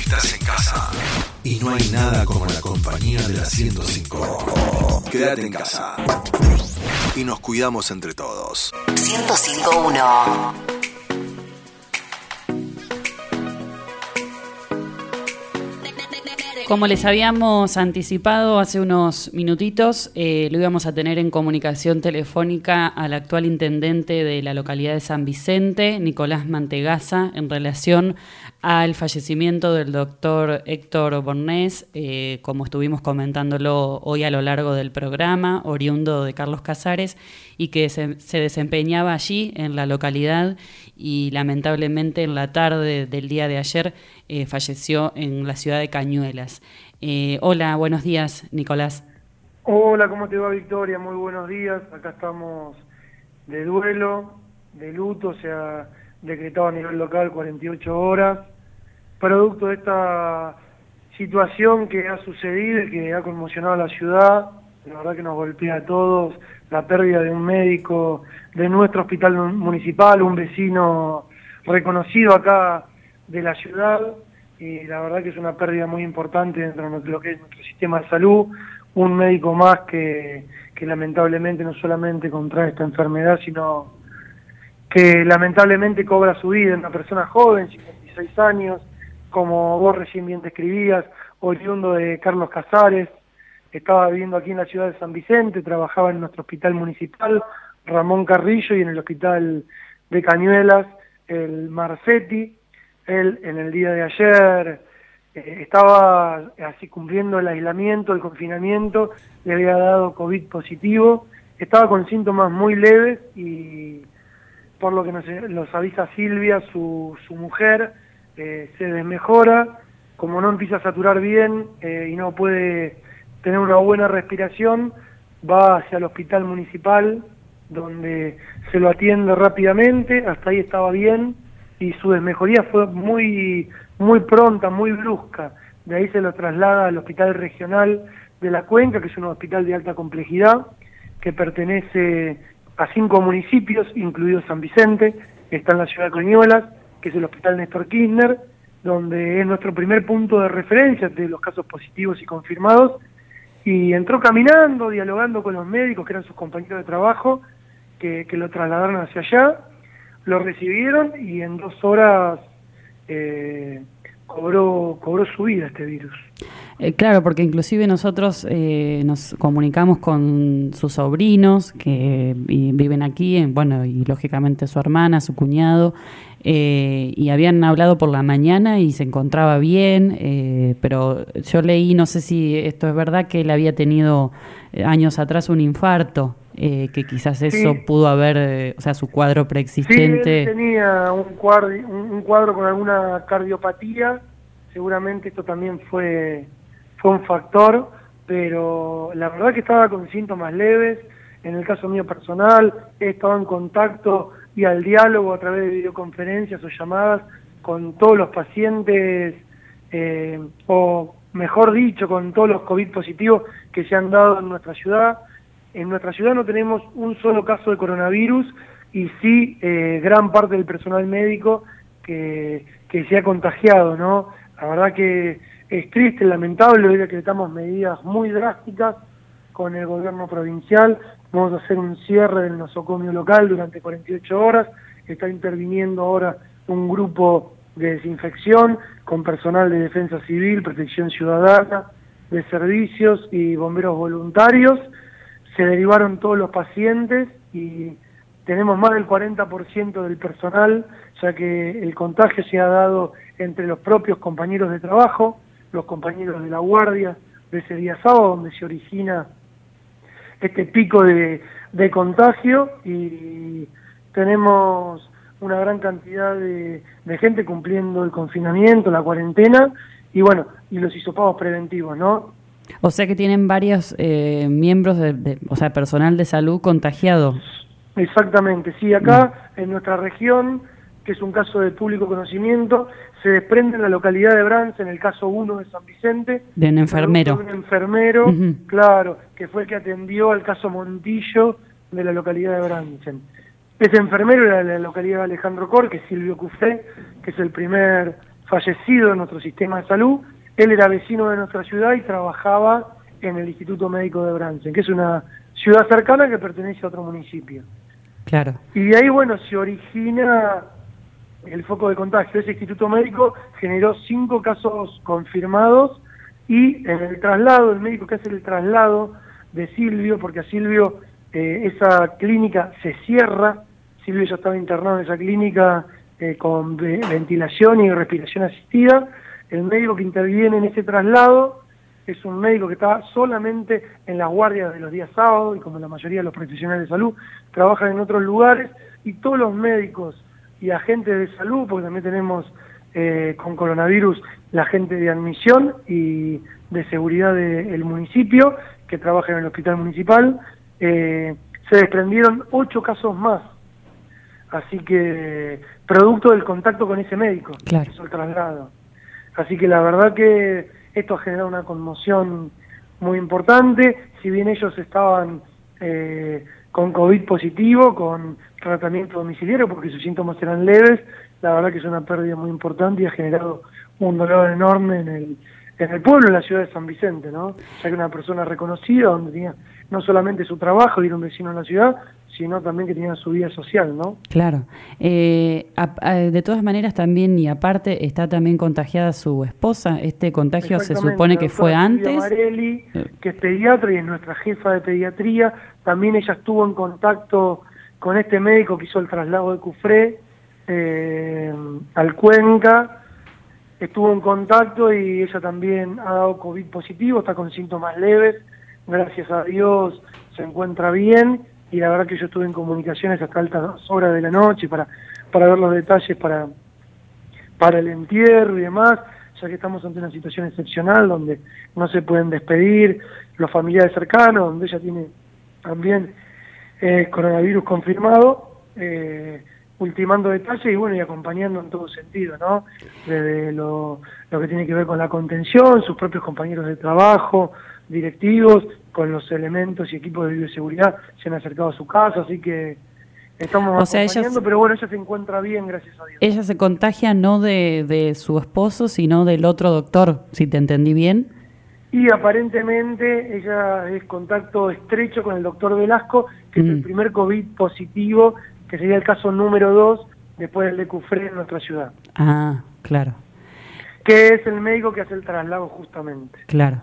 Estás en casa y no hay nada como la compañía de la 105. Quédate en casa y nos cuidamos entre todos. 105.1. Como les habíamos anticipado hace unos minutitos, lo íbamos a tener en comunicación telefónica al actual intendente de la localidad de San Vicente, Nicolás Mantegazza, en relación al fallecimiento del doctor Héctor Bornés, como estuvimos comentándolo hoy a lo largo del programa, oriundo de Carlos Casares, y que se desempeñaba allí en la localidad y lamentablemente en la tarde del día de ayer falleció en la ciudad de Cañuelas. Hola, buenos días, Nicolás. Hola, ¿cómo te va, Victoria? Muy buenos días. Acá estamos de duelo, de luto, se ha decretado a nivel local 48 horas, producto de esta situación que ha sucedido y que ha conmocionado a la ciudad. La verdad que nos golpea a todos la pérdida de un médico de nuestro hospital municipal, un vecino reconocido acá de la ciudad, y la verdad que es una pérdida muy importante dentro de lo que es nuestro sistema de salud, un médico más que lamentablemente no solamente contrae esta enfermedad, sino que lamentablemente cobra su vida, una persona joven, 56 años, como vos recién bien describías, oriundo de Carlos Casares, estaba viviendo aquí en la ciudad de San Vicente, trabajaba en nuestro hospital municipal, Ramón Carrillo, y en el hospital de Cañuelas, el Marcetti. Él en el día de ayer estaba así cumpliendo el aislamiento, el confinamiento, le había dado COVID positivo, estaba con síntomas muy leves y por lo que nos avisa Silvia, su mujer, se desmejora, como no empieza a saturar bien y no puede tener una buena respiración, va hacia el hospital municipal donde se lo atiende rápidamente, hasta ahí estaba bien, y su desmejoría fue muy pronta, muy brusca. De ahí se lo traslada al Hospital Regional de la Cuenca, que es un hospital de alta complejidad, que pertenece a 5 municipios, incluido San Vicente, está en la ciudad de Cañuelas, que es el Hospital Néstor Kirchner, donde es nuestro primer punto de referencia de los casos positivos y confirmados, y entró caminando, dialogando con los médicos, que eran sus compañeros de trabajo, que lo trasladaron hacia allá, lo recibieron y en 2 horas cobró su vida este virus. Claro, porque inclusive nosotros nos comunicamos con sus sobrinos que viven aquí, y lógicamente su hermana, su cuñado, y habían hablado por la mañana y se encontraba bien, pero yo leí, no sé si esto es verdad, que él había tenido años atrás un infarto, que quizás eso pudo haber, su cuadro preexistente. Sí, él tenía un cuadro con alguna cardiopatía, seguramente esto también fue un factor, pero la verdad que estaba con síntomas leves. En el caso mío personal, he estado en contacto y al diálogo a través de videoconferencias o llamadas con todos los pacientes, o mejor dicho, con todos los COVID positivos que se han dado en nuestra ciudad. En nuestra ciudad no tenemos un solo caso de coronavirus y sí gran parte del personal médico que se ha contagiado, ¿no? La verdad que es triste, lamentable, hoy decretamos medidas muy drásticas con el gobierno provincial. Vamos a hacer un cierre del nosocomio local durante 48 horas. Está interviniendo ahora un grupo de desinfección con personal de defensa civil, protección ciudadana, de servicios y bomberos voluntarios. Se derivaron todos los pacientes y tenemos más del 40% del personal, ya que el contagio se ha dado entre los propios compañeros de trabajo, los compañeros de la guardia de ese día sábado, donde se origina este pico de contagio, y tenemos una gran cantidad de gente cumpliendo el confinamiento, la cuarentena, y los hisopados preventivos, ¿no? O sea que tienen varios miembros, personal de salud contagiado. Exactamente, sí, acá en nuestra región, que es un caso de público conocimiento, se desprende en la localidad de Brance, en el caso 1 de San Vicente. De un enfermero. De un enfermero, claro, que fue el que atendió al caso Montillo de la localidad de Brance. Ese enfermero era de la localidad de Alejandro Cor, que es Silvio Cufé, que es el primer fallecido en nuestro sistema de salud. Él era vecino de nuestra ciudad y trabajaba en el Instituto Médico de Bransen, que es una ciudad cercana que pertenece a otro municipio. Claro. Y de ahí, bueno, se origina el foco de contagio. Ese instituto médico generó 5 casos confirmados y en el traslado, el médico que hace el traslado de Silvio, porque a Silvio esa clínica se cierra, Silvio ya estaba internado en esa clínica con ventilación y respiración asistida. El médico que interviene en ese traslado es un médico que está solamente en las guardias de los días sábados, y como la mayoría de los profesionales de salud trabajan en otros lugares, y todos los médicos y agentes de salud, porque también tenemos con coronavirus la gente de admisión y de seguridad del municipio, que trabaja en el hospital municipal, se desprendieron 8 casos más. Así que, producto del contacto con ese médico, claro, que hizo el traslado. Así que la verdad que esto ha generado una conmoción muy importante. Si bien ellos estaban con COVID positivo, con tratamiento domiciliario, porque sus síntomas eran leves, la verdad que es una pérdida muy importante y ha generado un dolor enorme en el pueblo, en la ciudad de San Vicente, ¿no? Ya que una persona reconocida, donde tenía no solamente su trabajo y era un vecino en la ciudad, sino también que tenía su vida social, ¿no? Claro. De todas maneras también, y aparte, está también contagiada su esposa. Este contagio se supone que fue antes. Marelli, que es pediatra y es nuestra jefa de pediatría, también ella estuvo en contacto con este médico que hizo el traslado de Cufré al Cuenca, estuvo en contacto y ella también ha dado COVID positivo, está con síntomas leves, gracias a Dios se encuentra bien, y la verdad que yo estuve en comunicaciones hasta altas horas de la noche para ver los detalles para el entierro y demás, ya que estamos ante una situación excepcional donde no se pueden despedir los familiares cercanos, donde ella tiene también coronavirus confirmado, ultimando detalles y bueno, y acompañando en todo sentido, ¿no? Desde lo que tiene que ver con la contención, sus propios compañeros de trabajo, directivos, con los elementos y equipos de bioseguridad se han acercado a su casa, así que estamos acompañando, pero bueno, ella se encuentra bien, gracias a Dios. Ella se contagia no de su esposo, sino del otro doctor, si te entendí bien. Y aparentemente ella es contacto estrecho con el doctor Velasco, que es el primer COVID positivo, que sería el caso número 2 después del de Cufré en nuestra ciudad. Ah, claro. Que es el médico que hace el traslado justamente. Claro.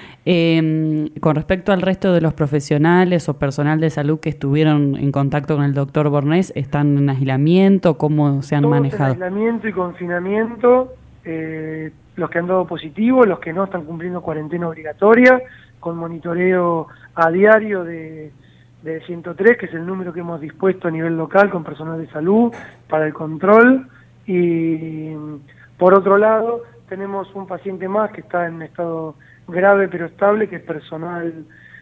Con respecto al resto de los profesionales o personal de salud que estuvieron en contacto con el doctor Bornés, ¿están en aislamiento? ¿Cómo se han manejado? En aislamiento y confinamiento, los que han dado positivo, los que no están cumpliendo cuarentena obligatoria, con monitoreo a diario de 103, que es el número que hemos dispuesto a nivel local con personal de salud para el control. Y por otro lado, tenemos un paciente más que está en estado grave pero estable, que es personal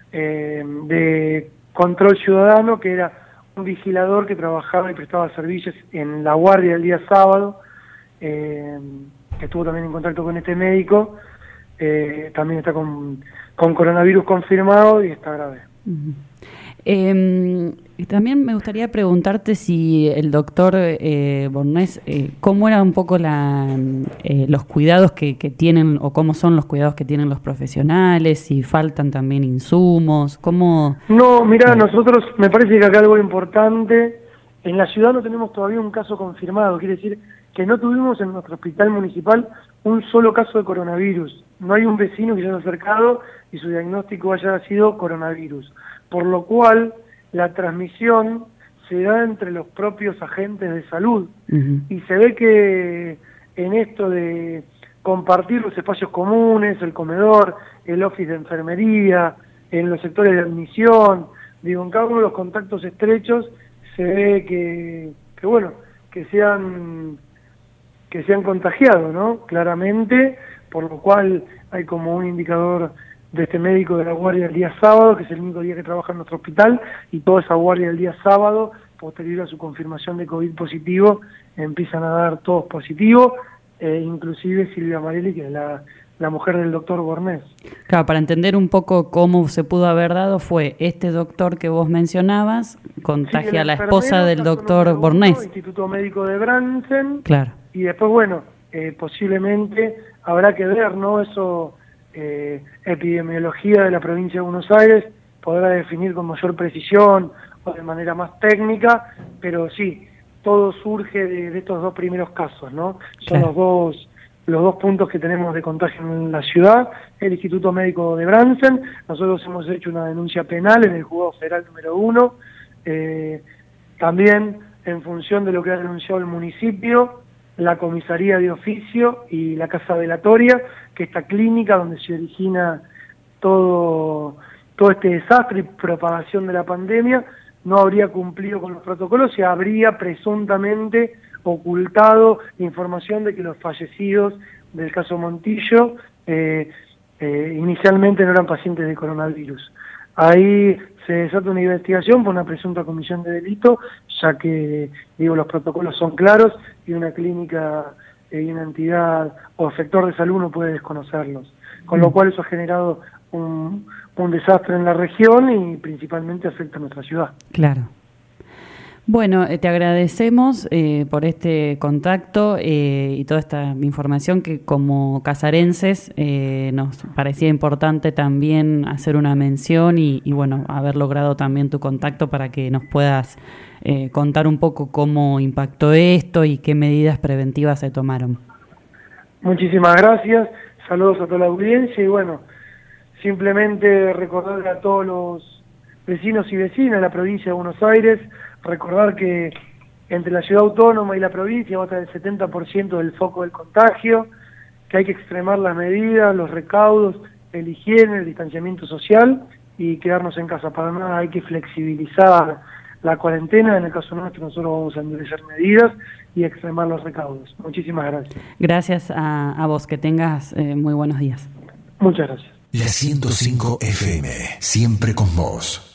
de control ciudadano, que era un vigilador que trabajaba y prestaba servicios en la guardia del día sábado, que estuvo también en contacto con este médico, también está con coronavirus confirmado y está grave. Uh-huh. También me gustaría preguntarte si el doctor Bornés, cómo eran un poco los cuidados que tienen, o cómo son los cuidados que tienen los profesionales, si faltan también insumos, cómo... No, mira, nosotros, me parece que acá algo importante, en la ciudad no tenemos todavía un caso confirmado, quiere decir que no tuvimos en nuestro hospital municipal un solo caso de coronavirus, no hay un vecino que se haya acercado y su diagnóstico haya sido coronavirus, por lo cual la transmisión se da entre los propios agentes de salud. Uh-huh. Y se ve que en esto de compartir los espacios comunes, el comedor, el office de enfermería, en los sectores de admisión, digo, en cada uno de los contactos estrechos se ve que bueno, que se han contagiado, ¿no? Claramente, por lo cual hay como un indicador de este médico de la guardia del día sábado, que es el único día que trabaja en nuestro hospital, y toda esa guardia del día sábado, posterior a su confirmación de COVID positivo, empiezan a dar todos positivos, inclusive Silvia Marelli, que es la mujer del doctor Bornés. Claro, para entender un poco cómo se pudo haber dado, fue este doctor que vos mencionabas, contagia a la esposa del doctor Bornés. Instituto Médico de Bransen. Claro. Y después, bueno, posiblemente habrá que ver, ¿no? Eso, epidemiología de la provincia de Buenos Aires podrá definir con mayor precisión o de manera más técnica, pero sí, todo surge de estos dos primeros casos, ¿no? Son los dos puntos que tenemos de contagio en la ciudad, el Instituto Médico de Bransen. Nosotros hemos hecho una denuncia penal en el Juzgado Federal número 1, también en función de lo que ha denunciado el municipio, la comisaría de oficio y la casa velatoria, que esta clínica donde se origina todo este desastre y propagación de la pandemia, no habría cumplido con los protocolos y habría presuntamente ocultado información de que los fallecidos del caso Montillo inicialmente no eran pacientes de coronavirus. Ahí se desata una investigación por una presunta comisión de delito, ya que, los protocolos son claros y una clínica y una entidad o sector de salud no puede desconocerlos. Con lo cual eso ha generado un desastre en la región y principalmente afecta a nuestra ciudad. Claro. Bueno, te agradecemos por este contacto y toda esta información que como casarenses nos parecía importante también hacer una mención y bueno, haber logrado también tu contacto para que nos puedas contar un poco cómo impactó esto y qué medidas preventivas se tomaron. Muchísimas gracias, saludos a toda la audiencia y bueno, simplemente recordarle a todos los vecinos y vecinas de la provincia de Buenos Aires, recordar que entre la ciudad autónoma y la provincia va a estar el 70% del foco del contagio, que hay que extremar las medidas, los recaudos, el higiene, el distanciamiento social y quedarnos en casa. Para nada hay que flexibilizar la cuarentena, en el caso nuestro nosotros vamos a endurecer medidas y extremar los recaudos. Muchísimas gracias. Gracias a vos, que tengas muy buenos días. Muchas gracias. La 105 FM, siempre con vos.